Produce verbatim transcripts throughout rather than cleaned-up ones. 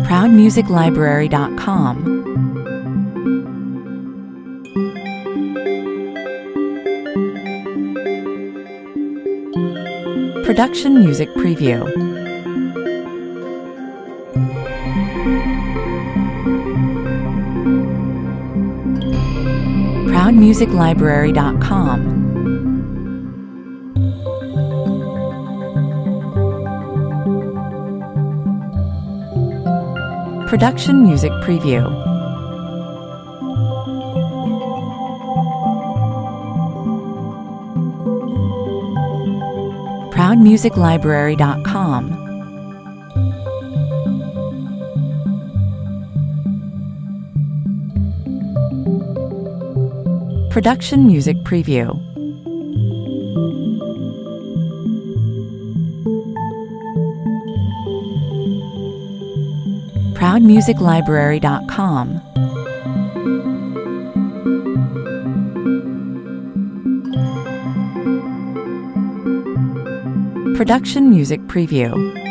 proud music library dot com. Production Music Preview. proud music library dot com. Production Music Preview. proud music library dot com. Production Music Preview. proud music library dot com. Production Music Preview.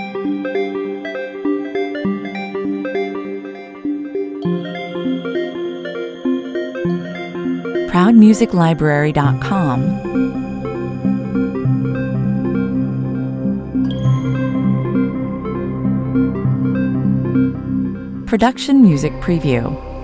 proud music library dot com. Production Music Preview.